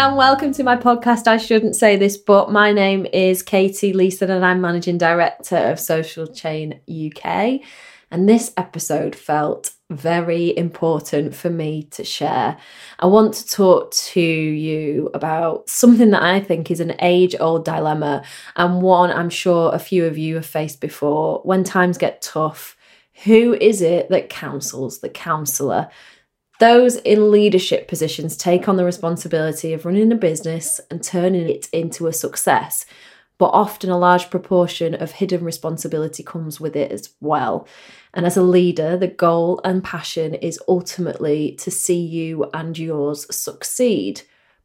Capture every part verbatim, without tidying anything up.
and welcome to my podcast. I shouldn't say this, but my name is Katie Leeson and I'm Managing Director of Social Chain U K. And this episode felt very important for me to share. I want to talk to you about something that I think is an age-old dilemma, and one I'm sure a few of you have faced before. When times get tough, who is it that counsels the counsellor? Those in leadership positions take on the responsibility of running a business and turning it into a success, but often a large proportion of hidden responsibility comes with it as well. And as a leader, the goal and passion is ultimately to see you and yours succeed.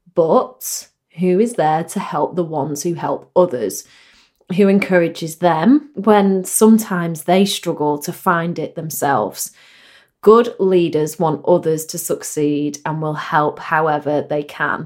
But who is there to help the ones who help others? Who encourages them when sometimes they struggle to find it themselves? Good leaders want others to succeed and will help however they can.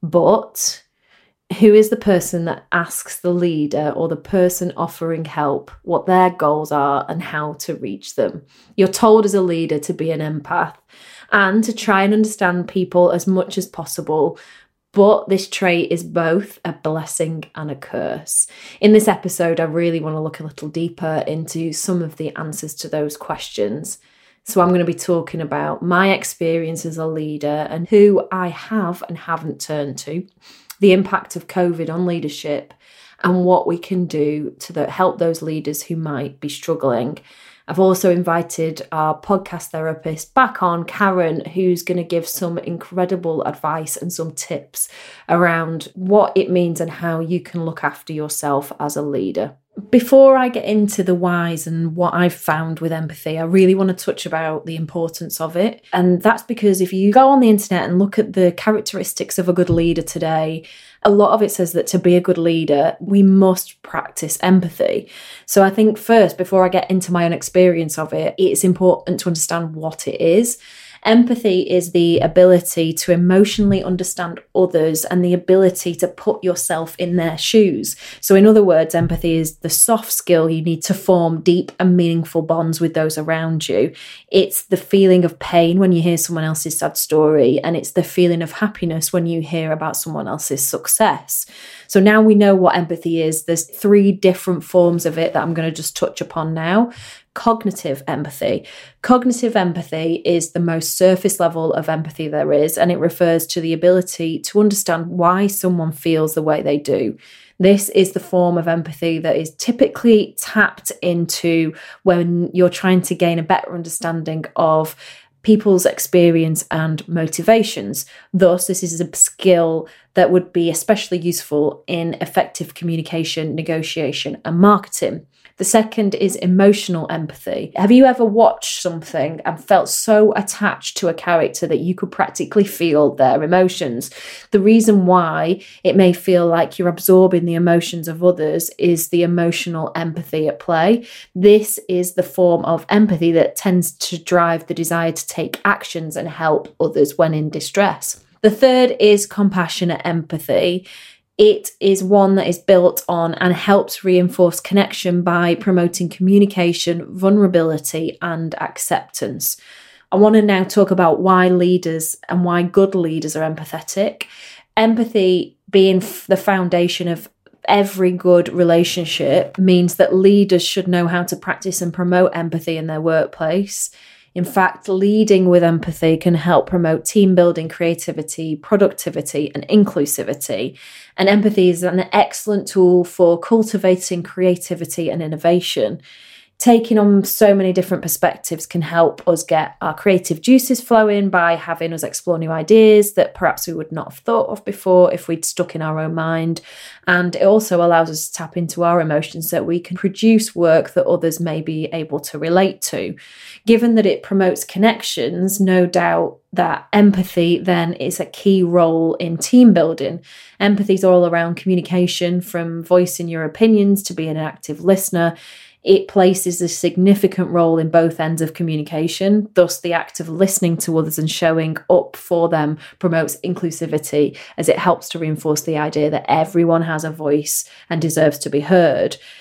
But who is the person that asks the leader or the person offering help what their goals are and how to reach them? You're told as a leader to be an empath and to try and understand people as much as possible. But this trait is both a blessing and a curse. In this episode, I really want to look a little deeper into some of the answers to those questions. So I'm going to be talking about my experience as a leader and who I have and haven't turned to, the impact of COVID on leadership, and what we can do to the, help those leaders who might be struggling. I've also invited our podcast therapist back on, Karen, who's going to give some incredible advice and some tips around what it means and how you can look after yourself as a leader. Before I get into the whys and what I've found with empathy, I really want to touch about the importance of it. And that's because if you go on the internet and look at the characteristics of a good leader today, a lot of it says that to be a good leader, we must practice empathy. So I think first, before I get into my own experience of it, it's important to understand what it is. Empathy is the ability to emotionally understand others and the ability to put yourself in their shoes. So in other words, empathy is the soft skill you need to form deep and meaningful bonds with those around you. It's the feeling of pain when you hear someone else's sad story, and it's the feeling of happiness when you hear about someone else's success. So now we know what empathy is. There's three different forms of it that I'm going to just touch upon now. Cognitive empathy. Cognitive empathy is the most surface level of empathy there is, and it refers to the ability to understand why someone feels the way they do. This is the form of empathy that is typically tapped into when you're trying to gain a better understanding of people's experience and motivations. Thus, this is a skill that would be especially useful in effective communication, negotiation, and marketing. The second is emotional empathy. Have you ever watched something and felt so attached to a character that you could practically feel their emotions? The reason why it may feel like you're absorbing the emotions of others is the emotional empathy at play. This is the form of empathy that tends to drive the desire to take actions and help others when in distress. The third is compassionate empathy. It is one that is built on and helps reinforce connection by promoting communication, vulnerability, and acceptance. I want to now talk about why leaders and why good leaders are empathetic. Empathy being the foundation of every good relationship means that leaders should know how to practice and promote empathy in their workplace. In fact, leading with empathy can help promote team building, creativity, productivity, and inclusivity. And empathy is an excellent tool for cultivating creativity and innovation. Taking on so many different perspectives can help us get our creative juices flowing by having us explore new ideas that perhaps we would not have thought of before if we'd stuck in our own mind. And it also allows us to tap into our emotions so that we can produce work that others may be able to relate to. Given that it promotes connections, no doubt that empathy then is a key role in team building. Empathy is all around communication, from voicing your opinions to being an active listener. It places a significant role in both ends of communication. Thus, the act of listening to others and showing up for them promotes inclusivity, as it helps to reinforce the idea that everyone has a voice and deserves to be heard.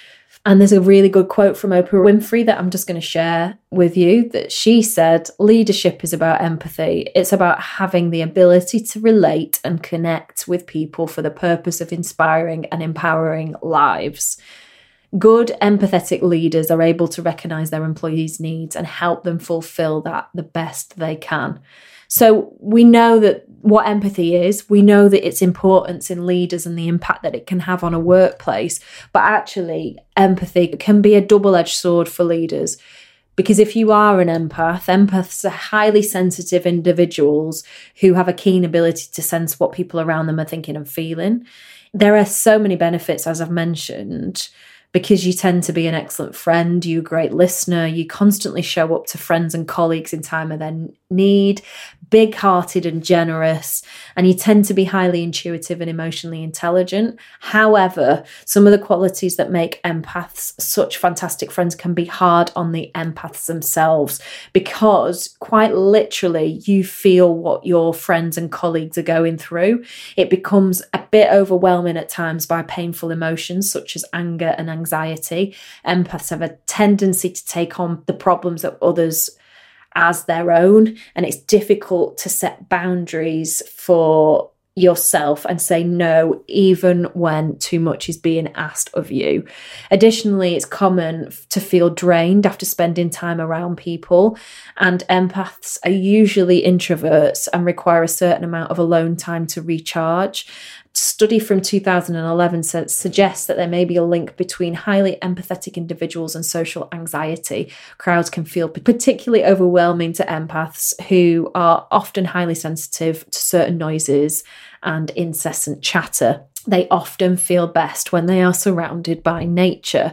And there's a really good quote from Oprah Winfrey that I'm just going to share with you, that she said, leadership is about empathy. It's about having the ability to relate and connect with people for the purpose of inspiring and empowering lives. Good, empathetic leaders are able to recognise their employees' needs and help them fulfil that the best they can. So we know that what empathy is, we know that its importance in leaders and the impact that it can have on a workplace, but actually empathy can be a double-edged sword for leaders. Because if you are an empath, empaths are highly sensitive individuals who have a keen ability to sense what people around them are thinking and feeling. There are so many benefits, as I've mentioned, because you tend to be an excellent friend, you're a great listener, you constantly show up to friends and colleagues in time of their need, big-hearted and generous, and you tend to be highly intuitive and emotionally intelligent. However, some of the qualities that make empaths such fantastic friends can be hard on the empaths themselves, because quite literally you feel what your friends and colleagues are going through. It becomes a bit overwhelming at times by painful emotions such as anger and anxiety. Empaths have a tendency to take on the problems of others as their own, and it's difficult to set boundaries for yourself and say no even when too much is being asked of you. Additionally, it's common to feel drained after spending time around people, and empaths are usually introverts and require a certain amount of alone time to recharge. A study from two thousand eleven says, suggests that there may be a link between highly empathetic individuals and social anxiety. Crowds can feel particularly overwhelming to empaths, who are often highly sensitive to certain noises and incessant chatter. They often feel best when they are surrounded by nature.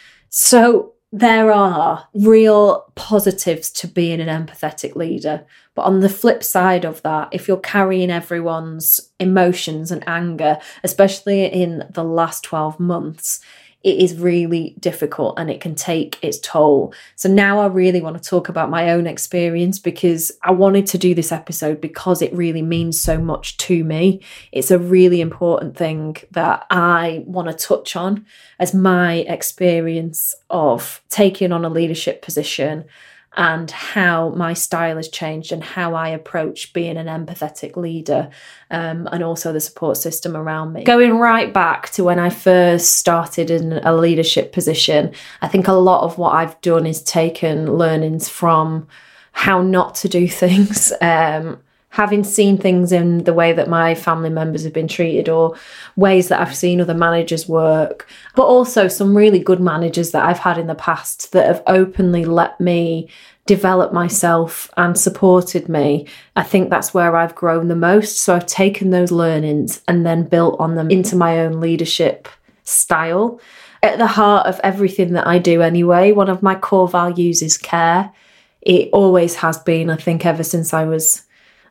So there are real positives to being an empathetic leader. But on the flip side of that, if you're carrying everyone's emotions and anger, especially in the last twelve months, it is really difficult and it can take its toll. So now I really want to talk about my own experience, because I wanted to do this episode because it really means so much to me. It's a really important thing that I want to touch on as my experience of taking on a leadership position, and how my style has changed and how I approach being an empathetic leader, um, and also the support system around me. Going right back to when I first started in a leadership position, I think a lot of what I've done is taken learnings from how not to do things, um, having seen things in the way that my family members have been treated, or ways that I've seen other managers work, but also some really good managers that I've had in the past that have openly let me develop myself and supported me. I think that's where I've grown the most. So I've taken those learnings and then built on them into my own leadership style. At the heart of everything that I do anyway, one of my core values is care. It always has been, I think, ever since I was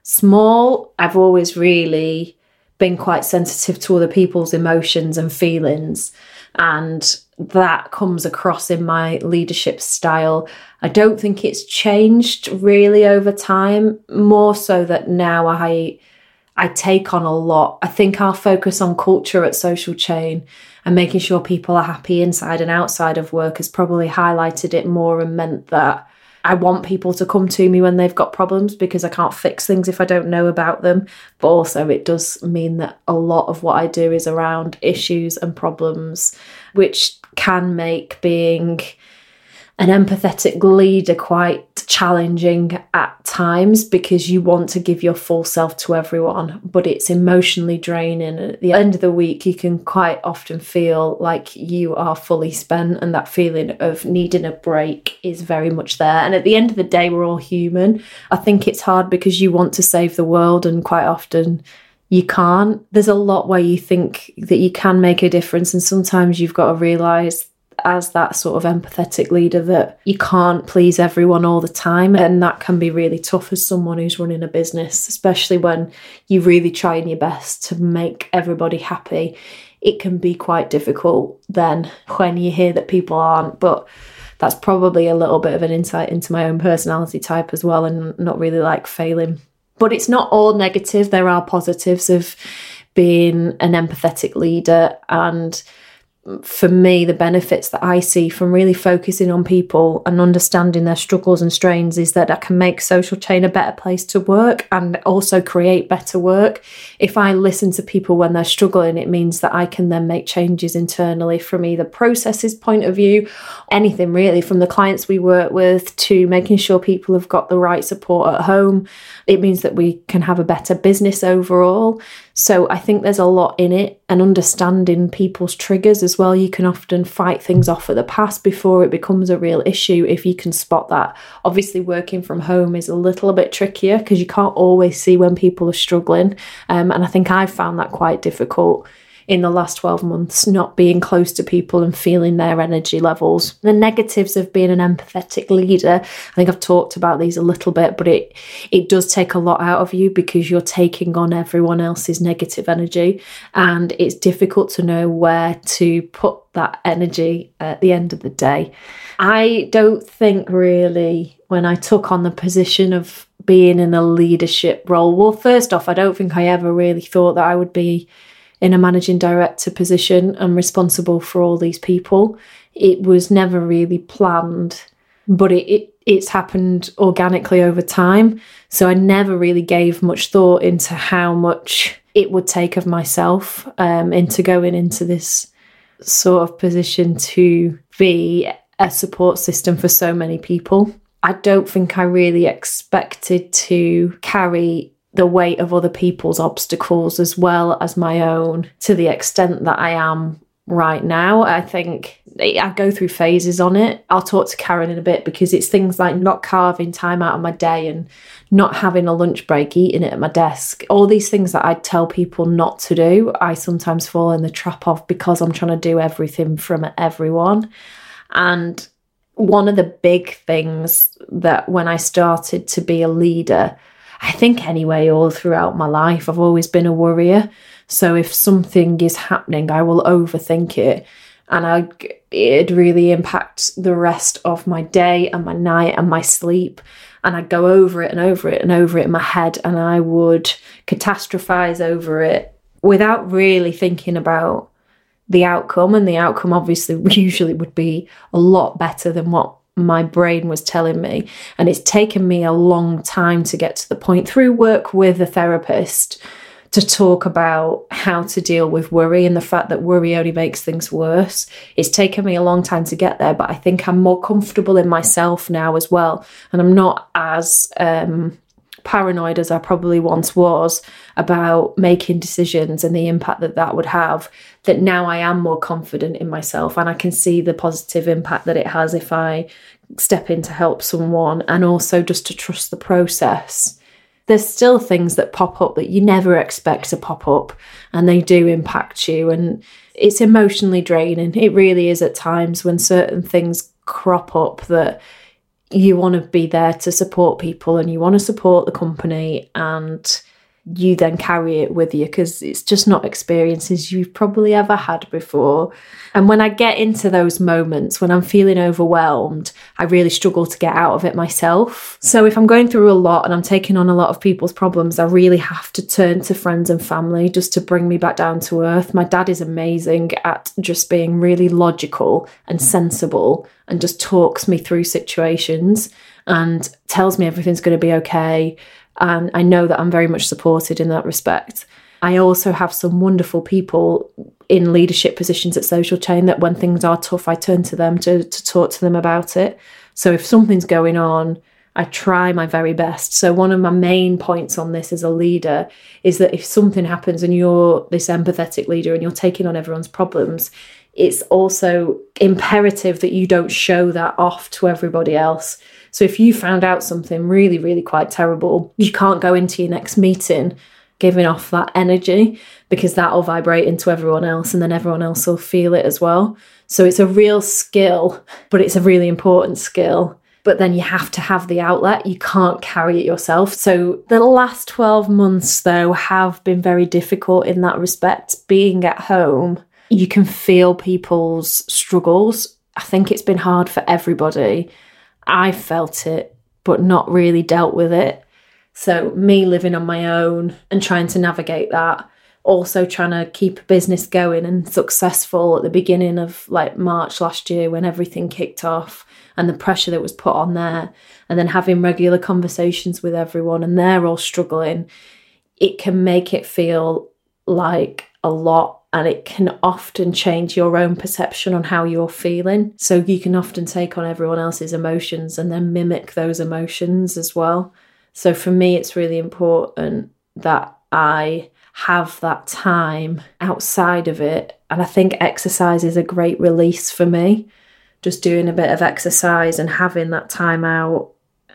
small. I've always really been quite sensitive to other people's emotions and feelings, and that comes across in my leadership style. I don't think it's changed really over time, more so that now I I take on a lot. I think our focus on culture at Social Chain and making sure people are happy inside and outside of work has probably highlighted it more, and meant that I want people to come to me when they've got problems, because I can't fix things if I don't know about them. But also it does mean that a lot of what I do is around issues and problems, which can make being an empathetic leader quite challenging at times, because you want to give your full self to everyone, but it's emotionally draining. At the end of the week, you can quite often feel like you are fully spent, and that feeling of needing a break is very much there. And at the end of the day, we're all human. I think it's hard because you want to save the world, and quite often you can't. There's a lot where you think that you can make a difference, and sometimes you've got to realise, as that sort of empathetic leader, that you can't please everyone all the time, and that can be really tough as someone who's running a business, especially when you're really trying your best to make everybody happy. It can be quite difficult then when you hear that people aren't, but that's probably a little bit of an insight into my own personality type as well, and not really like failing. But it's not all negative. There are positives of being an empathetic leader, and for me, the benefits that I see from really focusing on people and understanding their struggles and strains is that I can make Social Chain a better place to work and also create better work. If I listen to people when they're struggling, it means that I can then make changes internally from either processes point of view, anything really, from the clients we work with to making sure people have got the right support at home. It means that we can have a better business overall. So I think there's a lot in it, and understanding people's triggers as well. You can often fight things off at the past before it becomes a real issue if you can spot that. Obviously, working from home is a little bit trickier because you can't always see when people are struggling. Um, and I think I've found that quite difficult in the last twelve months, not being close to people and feeling their energy levels. The negatives of being an empathetic leader, I think I've talked about these a little bit, but it it does take a lot out of you because you're taking on everyone else's negative energy, and it's difficult to know where to put that energy at the end of the day. I don't think really when I took on the position of being in a leadership role, well, first off, I don't think I ever really thought that I would be in a managing director position and responsible for all these people. It was never really planned, but it, it it's happened organically over time. So I never really gave much thought into how much it would take of myself um, into going into this sort of position to be a support system for so many people. I don't think I really expected to carry the weight of other people's obstacles as well as my own to the extent that I am right now. I think I go through phases on it. I'll talk to Karen in a bit because it's things like not carving time out of my day and not having a lunch break, eating it at my desk. All these things that I tell people not to do, I sometimes fall in the trap of because I'm trying to do everything from everyone. And one of the big things that when I started to be a leader, I think anyway, all throughout my life, I've always been a worrier. So if something is happening, I will overthink it. And I, it'd really impact the rest of my day and my night and my sleep. And I'd go over it and over it and over it in my head. And I would catastrophize over it without really thinking about the outcome. And the outcome obviously usually would be a lot better than what my brain was telling me. And it's taken me a long time to get to the point through work with a therapist to talk about how to deal with worry and the fact that worry only makes things worse. It's taken me a long time to get there, but I think I'm more comfortable in myself now as well. And I'm not as um, paranoid as I probably once was about making decisions and the impact that that would have, that now I am more confident in myself and I can see the positive impact that it has if I step in to help someone, and also just to trust the process. There's still things that pop up that you never expect to pop up, and they do impact you, and it's emotionally draining. It really is at times when certain things crop up that you want to be there to support people and you want to support the company, and you then carry it with you because it's just not experiences you've probably ever had before. And when I get into those moments, when I'm feeling overwhelmed, I really struggle to get out of it myself. So if I'm going through a lot and I'm taking on a lot of people's problems, I really have to turn to friends and family just to bring me back down to earth. My dad is amazing at just being really logical and sensible and just talks me through situations and tells me everything's going to be okay. And I know that I'm very much supported in that respect. I also have some wonderful people in leadership positions at Social Chain that when things are tough, I turn to them to, to talk to them about it. So if something's going on, I try my very best. So one of my main points on this as a leader is that if something happens and you're this empathetic leader and you're taking on everyone's problems, it's also imperative that you don't show that off to everybody else. So if you found out something really, really quite terrible, you can't go into your next meeting giving off that energy, because that'll vibrate into everyone else and then everyone else will feel it as well. So it's a real skill, but it's a really important skill. But then you have to have the outlet. You can't carry it yourself. So the last twelve months, though, have been very difficult in that respect. Being at home, you can feel people's struggles. I think it's been hard for everybody. I felt it, but not really dealt with it. So me living on my own and trying to navigate that, also trying to keep a business going and successful at the beginning of like March last year when everything kicked off and the pressure that was put on there, and then having regular conversations with everyone and they're all struggling, it can make it feel like a lot, and it can often change your own perception on how you're feeling. So you can often take on everyone else's emotions and then mimic those emotions as well. So for me, it's really important that I have that time outside of it. And I think exercise is a great release for me. Just doing a bit of exercise and having that time out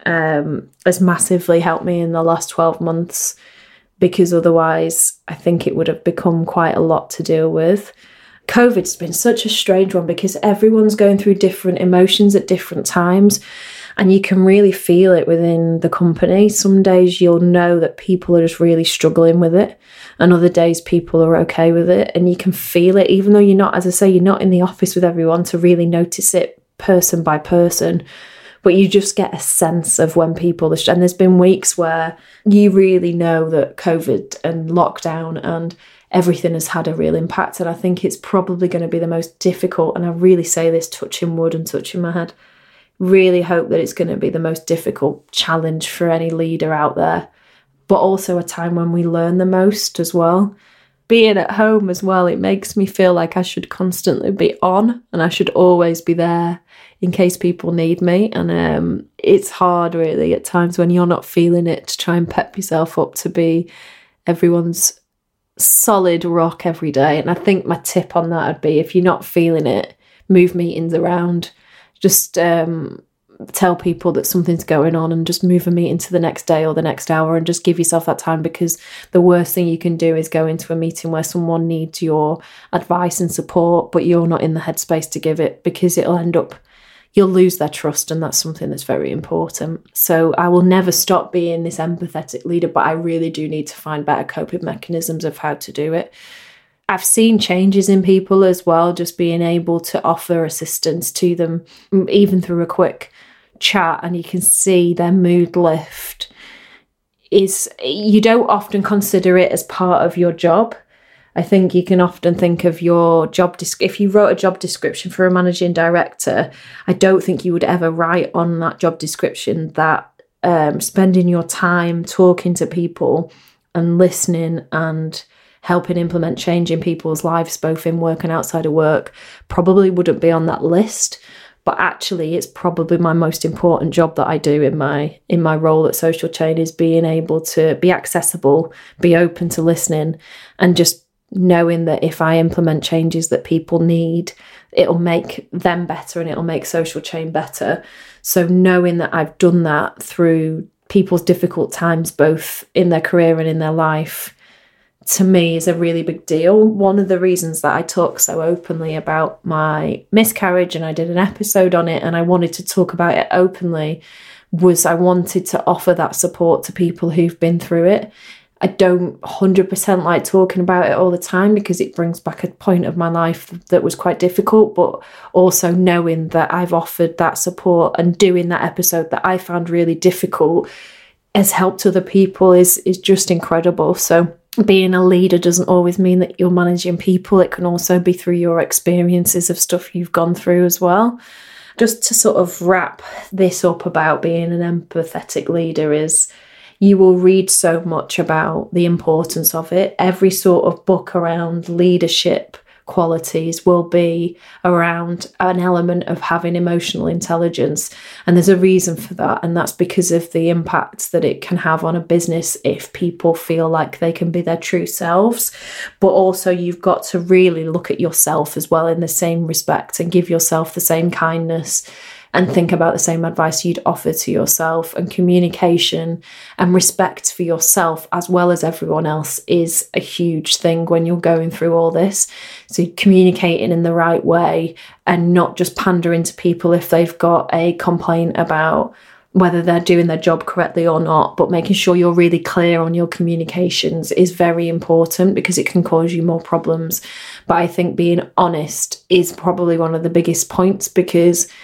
um, has massively helped me in the last twelve months, because otherwise I think it would have become quite a lot to deal with. COVID's been such a strange one because everyone's going through different emotions at different times, and you can really feel it within the company. Some days you'll know that people are just really struggling with it, and other days people are okay with it, and you can feel it, even though you're not, as I say, you're not in the office with everyone to really notice it person by person. But you just get a sense of when people are... And there's been weeks where you really know that COVID and lockdown and everything has had a real impact. And I think it's probably going to be the most difficult, and I really say this touching wood and touching my head, really hope that it's going to be the most difficult challenge for any leader out there, but also a time when we learn the most as well. Being at home as well, it makes me feel like I should constantly be on and I should always be there in case people need me. And um, it's hard really at times when you're not feeling it to try and pep yourself up to be everyone's solid rock every day. And I think my tip on that would be, if you're not feeling it, move meetings around. Just um, tell people that something's going on and just move a meeting to the next day or the next hour, and just give yourself that time, because the worst thing you can do is go into a meeting where someone needs your advice and support, but you're not in the headspace to give it, because it'll end up, you'll lose their trust, and that's something that's very important. So I will never stop being this empathetic leader, but I really do need to find better coping mechanisms of how to do it. I've seen changes in people as well, just being able to offer assistance to them, even through a quick chat, and you can see their mood lift. Is you don't often consider it as part of your job. I think you can often think of your job, desc- if you wrote a job description for a managing director, I don't think you would ever write on that job description that um, spending your time talking to people and listening and helping implement change in people's lives, both in work and outside of work, probably wouldn't be on that list. But actually, it's probably my most important job that I do in my in my role at Social Chain, is being able to be accessible, be open to listening, and just knowing that if I implement changes that people need, it'll make them better and it'll make Social Chain better. So knowing that I've done that through people's difficult times, both in their career and in their life, to me is a really big deal. One of the reasons that I talk so openly about my miscarriage, and I did an episode on it, and I wanted to talk about it openly, was I wanted to offer that support to people who've been through it. I don't one hundred percent like talking about it all the time, because it brings back a point of my life that was quite difficult, but also knowing that I've offered that support and doing that episode that I found really difficult has helped other people is is just incredible. So being a leader doesn't always mean that you're managing people. It can also be through your experiences of stuff you've gone through as well. Just to sort of wrap this up about being an empathetic leader, is you will read so much about the importance of it. Every sort of book around leadership qualities will be around an element of having emotional intelligence, and there's a reason for that, and that's because of the impact that it can have on a business if people feel like they can be their true selves. But also you've got to really look at yourself as well in the same respect, and give yourself the same kindness and think about the same advice you'd offer to yourself. And communication and respect for yourself as well as everyone else is a huge thing when you're going through all this. So communicating in the right way and not just pandering to people if they've got a complaint about whether they're doing their job correctly or not, but making sure you're really clear on your communications is very important, because it can cause you more problems. But I think being honest is probably one of the biggest points, because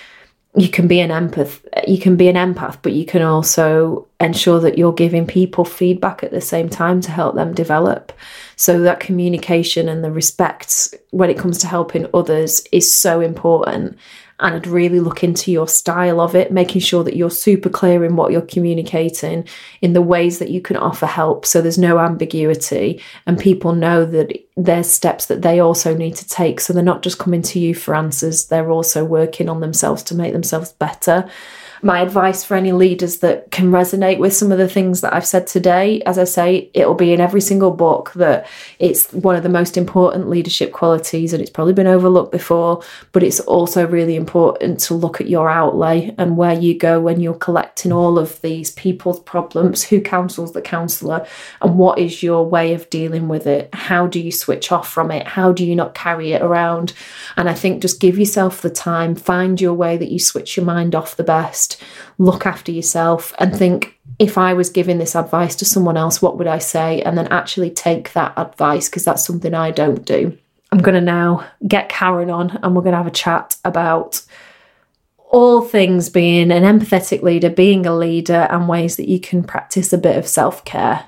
you can be an empath, you can be an empath, but you can also ensure that you're giving people feedback at the same time to help them develop. So that communication and the respect when it comes to helping others is so important. And I'd really look into your style of it, making sure that you're super clear in what you're communicating, in the ways that you can offer help, so there's no ambiguity and people know that there's steps that they also need to take, so they're not just coming to you for answers, they're also working on themselves to make themselves better. My advice for any leaders that can resonate with some of the things that I've said today, as I say, it'll be in every single book, that it's one of the most important leadership qualities, and it's probably been overlooked before, but it's also really important to look at your outlay and where you go when you're collecting all of these people's problems, who counsels the counsellor, and what is your way of dealing with it? How do you switch off from it? How do you not carry it around? And I think just give yourself the time, find your way that you switch your mind off the best. Look after yourself and think, if I was giving this advice to someone else, what would I say? And then actually take that advice, because that's something I don't do. I'm going to now get Karen on and we're going to have a chat about all things being an empathetic leader, being a leader, and ways that you can practice a bit of self-care.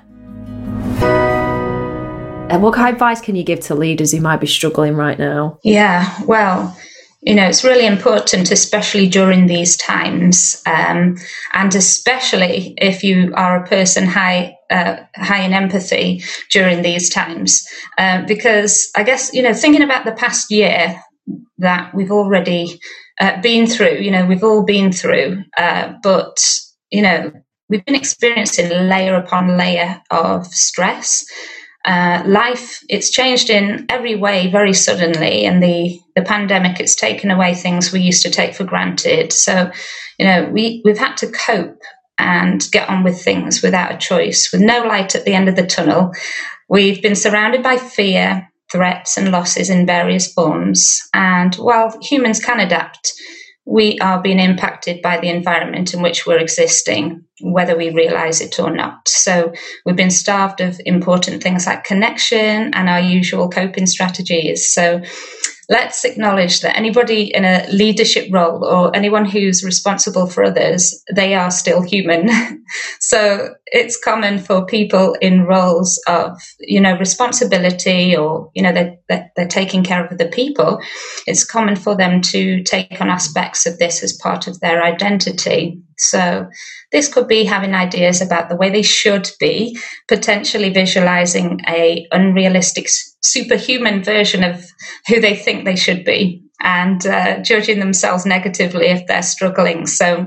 And what kind of advice can you give to leaders who might be struggling right now? Yeah, well, you know, it's really important, especially during these times, um, and especially if you are a person high uh, high in empathy during these times, uh, because I guess, you know, thinking about the past year that we've already uh, been through, you know, we've all been through, uh, but, you know, we've been experiencing layer upon layer of stress. Uh, life, it's changed in every way very suddenly, and the, the pandemic, it's taken away things we used to take for granted. So, you know, we, we've had to cope and get on with things without a choice, with no light at the end of the tunnel. We've been surrounded by fear, threats and losses in various forms. And while humans can adapt, we are being impacted by the environment in which we're existing, whether we realize it or not. So we've been starved of important things like connection and our usual coping strategies. So let's acknowledge that anybody in a leadership role or anyone who's responsible for others, they are still human. So it's common for people in roles of, you know, responsibility, or, you know, they're, they're, they're taking care of other people. It's common for them to take on aspects of this as part of their identity. So this could be having ideas about the way they should be, potentially visualizing a unrealistic superhuman version of who they think they should be, and uh, judging themselves negatively if they're struggling. So,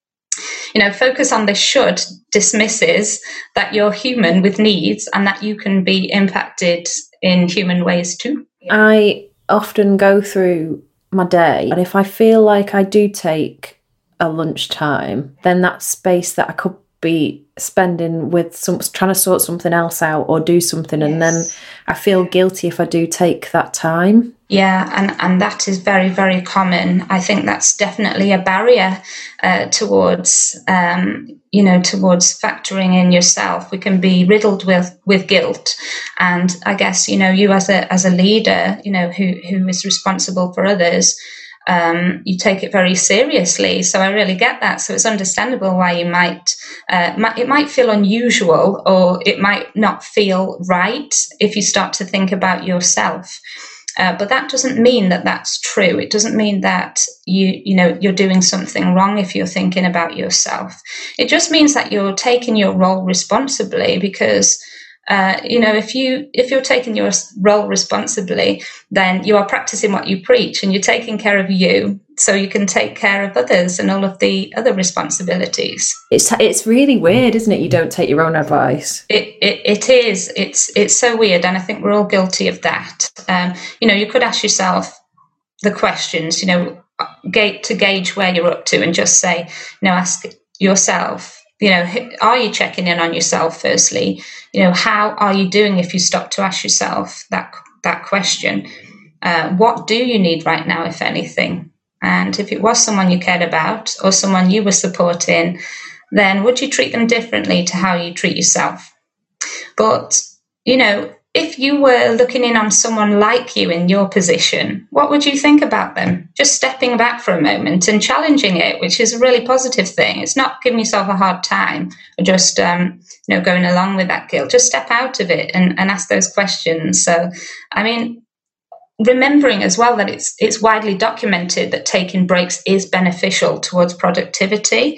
you know, focus on the should dismisses that you're human with needs and that you can be impacted in human ways too. I often go through my day, and if I feel like I do take a lunchtime, then that space that I could be spending with some, trying to sort something else out or do something, yes. And then I feel guilty if I do take that time. Yeah, and, and that is very, very common. I think that's definitely a barrier uh, towards, um, you know, towards factoring in yourself. We can be riddled with, with guilt. And I guess, you know, you as a as a leader, you know, who who is responsible for others, Um, you take it very seriously. So I really get that. So it's understandable why you might, uh, might, it might feel unusual, or it might not feel right if you start to think about yourself. Uh, but that doesn't mean that that's true. It doesn't mean that you, you know, you're doing something wrong if you're thinking about yourself. It just means that you're taking your role responsibly, because Uh, you know, if you if you're taking your role responsibly, then you are practicing what you preach, and you're taking care of you, so you can take care of others and all of the other responsibilities. It's it's really weird, isn't it? You don't take your own advice. It it, it is. It's it's so weird, and I think we're all guilty of that. Um, you know, you could ask yourself the questions, you know, gate to gauge where you're up to, and just say, you know, ask yourself. You know, are you checking in on yourself firstly? You know, how are you doing if you stop to ask yourself that that question? Uh, what do you need right now, if anything? And if it was someone you cared about or someone you were supporting, then would you treat them differently to how you treat yourself? But, you know, if you were looking in on someone like you in your position, what would you think about them? Just stepping back for a moment and challenging it, which is a really positive thing. It's not giving yourself a hard time or just um, you know, going along with that guilt. Just step out of it and, and ask those questions. So, I mean, remembering as well that it's it's widely documented that taking breaks is beneficial towards productivity.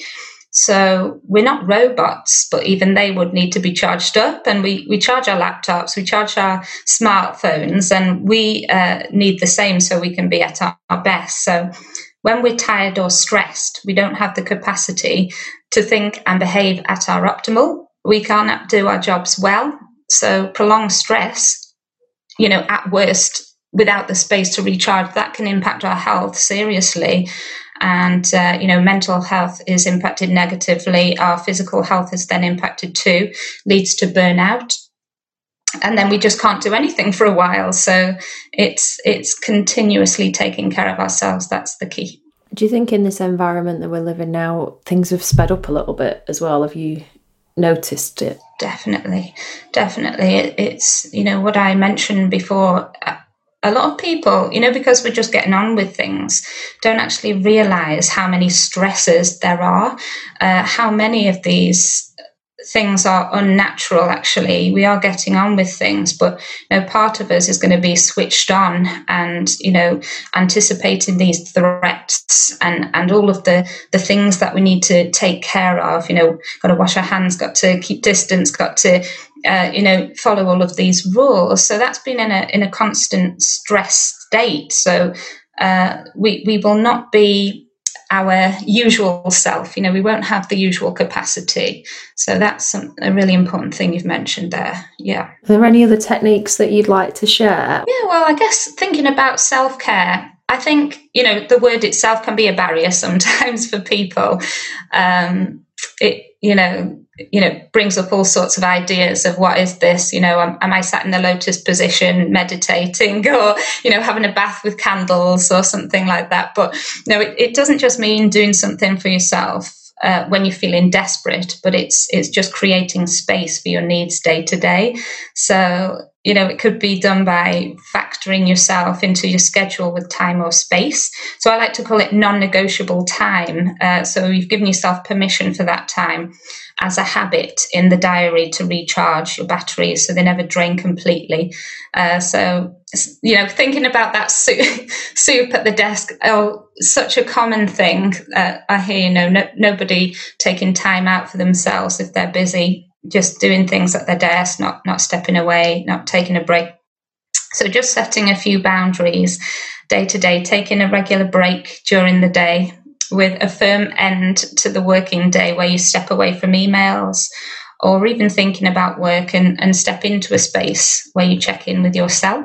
So we're not robots, but even they would need to be charged up. And we, we charge our laptops, we charge our smartphones, and we uh, need the same so we can be at our, our best. So when we're tired or stressed, we don't have the capacity to think and behave at our optimal. We can't do our jobs well. So prolonged stress, you know, at worst, without the space to recharge, that can impact our health seriously. And, uh, you know, mental health is impacted negatively. Our physical health is then impacted too, leads to burnout. And then we just can't do anything for a while. So it's it's continuously taking care of ourselves. That's the key. Do you think in this environment that we're living now, things have sped up a little bit as well? Have you noticed it? Definitely. Definitely. It, it's, you know, what I mentioned before, a lot of people, you know, because we're just getting on with things, don't actually realize how many stresses there are, uh, how many of these things are unnatural. Actually, we are getting on with things, but you know, part of us is going to be switched on and, you know, anticipating these threats and and all of the the things that we need to take care of. You know, got to wash our hands, got to keep distance, got to Uh, you know, follow all of these rules. So that's been in a in a constant stress state. So uh, we we will not be our usual self. You know, we won't have the usual capacity. So that's some, a really important thing you've mentioned there. Yeah. Are there any other techniques that you'd like to share? Yeah. Well, I guess thinking about self-care, I think, you know, the word itself can be a barrier sometimes for people. Um, it, you know. you know, brings up all sorts of ideas of what is this, you know, am, am I sat in the lotus position meditating or, you know, having a bath with candles or something like that. But, you know, it, it doesn't just mean doing something for yourself uh, when you're feeling desperate, but it's it's just creating space for your needs day to day. So, you know, it could be done by factoring yourself into your schedule with time or space. So I like to call it non-negotiable time. Uh, so you've given yourself permission for that time as a habit in the diary to recharge your batteries so they never drain completely. Uh, so, you know, thinking about that soup, soup at the desk, oh, such a common thing. Uh, I hear, you know, no, nobody taking time out for themselves if they're busy, just doing things at their desk, not not stepping away, not taking a break. So just setting a few boundaries day to day, taking a regular break during the day with a firm end to the working day where you step away from emails or even thinking about work and, and step into a space where you check in with yourself.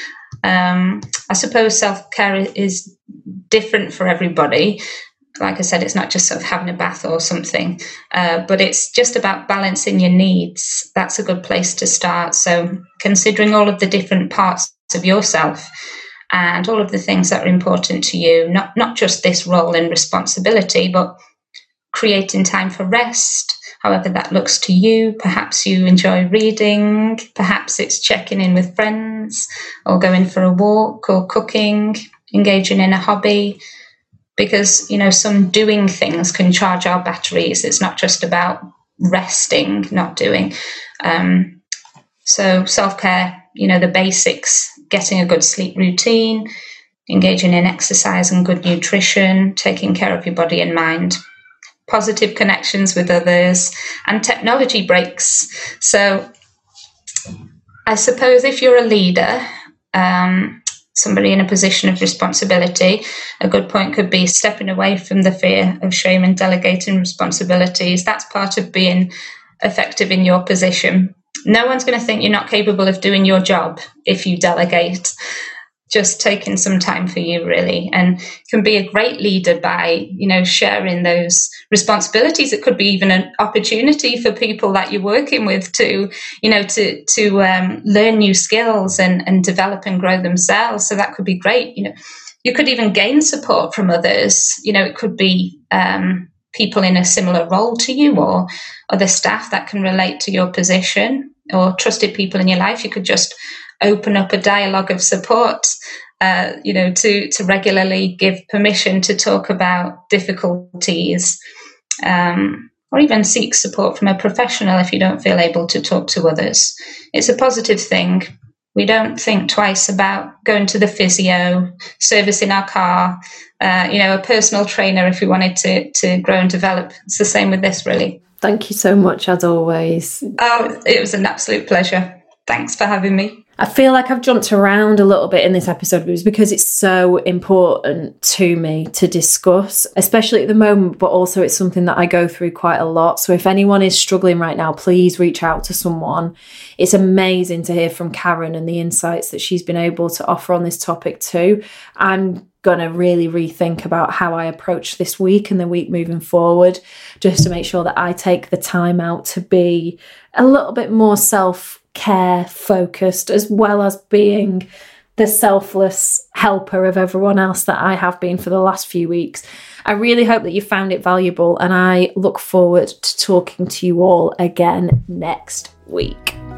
Um, I suppose self-care is different for everybody. Like I said, it's not just sort of having a bath or something, uh, but it's just about balancing your needs. That's a good place to start. So considering all of the different parts of yourself and all of the things that are important to you, not, not just this role and responsibility, but creating time for rest, however that looks to you. Perhaps you enjoy reading, perhaps it's checking in with friends or going for a walk or cooking, engaging in a hobby. Because, you know, some doing things can charge our batteries. It's not just about resting, not doing. Um, so self-care, you know, the basics, getting a good sleep routine, engaging in exercise and good nutrition, taking care of your body and mind, positive connections with others, and technology breaks. So I suppose if you're a leader, um, somebody in a position of responsibility, a good point could be stepping away from the fear of shame and delegating responsibilities. That's part of being effective in your position. No one's going to think you're not capable of doing your job if you delegate. Just taking some time for you, really, and can be a great leader by, you know, sharing those responsibilities. It could be even an opportunity for people that you're working with to, you know, to to um, learn new skills and and develop and grow themselves. So that could be great. You know, you could even gain support from others. You know, it could be um, people in a similar role to you or other staff that can relate to your position. or trusted people in your life. You could just open up a dialogue of support, uh, you know, to, to regularly give permission to talk about difficulties, um, or even seek support from a professional if you don't feel able to talk to others. It's a positive thing. We don't think twice about going to the physio, servicing our car, uh, you know, a personal trainer if we wanted to, to grow and develop. It's the same with this, really. Thank you so much, as always. Oh, it was an absolute pleasure. Thanks for having me. I feel like I've jumped around a little bit in this episode, but it's because it's so important to me to discuss, especially at the moment, but also it's something that I go through quite a lot. So if anyone is struggling right now, please reach out to someone. It's amazing to hear from Karen and the insights that she's been able to offer on this topic too. I'm going to really rethink about how I approach this week and the week moving forward, just to make sure that I take the time out to be a little bit more self-care focused, as well as being the selfless helper of everyone else that I have been for the last few weeks. I really hope that you found it valuable, and I look forward to talking to you all again next week.